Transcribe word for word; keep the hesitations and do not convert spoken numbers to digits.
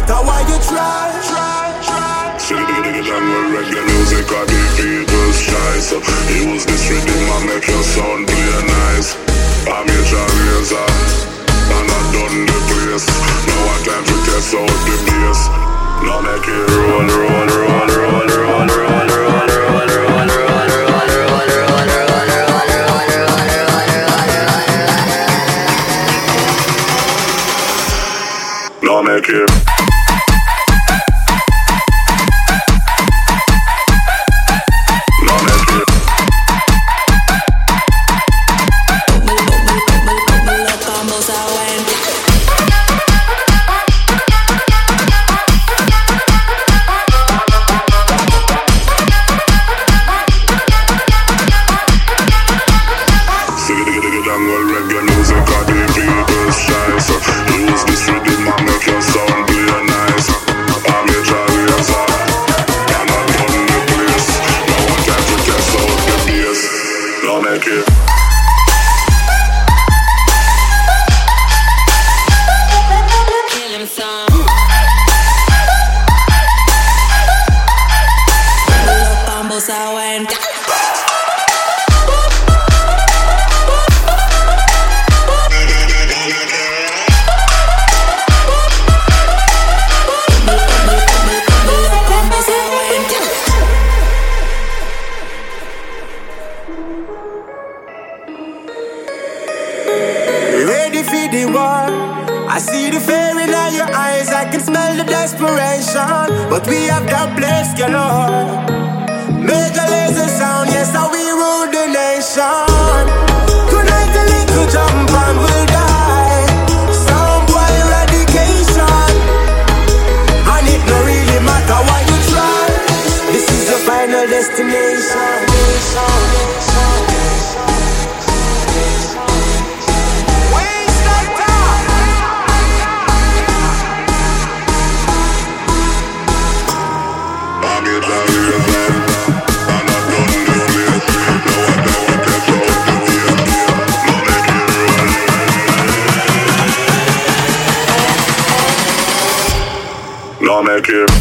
matter what you try. See the digga jungle reggae music of the people's choice. So use this rhythm and make your sound play nice. I'm your laser, and I done the place. Now I time to test out the bass. Now make it roll, roll, roll, roll, roll, roll, roll, roll, roll, roll, roll, roll, roll, roll, roll. Now make it. I see the fear in all your eyes, I can smell the desperation. But we have that place, you know. Major laser sound, yes, how we rule the nation. Tonight a little jump and we'll die. Sound boy eradication. And it no really matter what you try. This is your final destination. Now make it.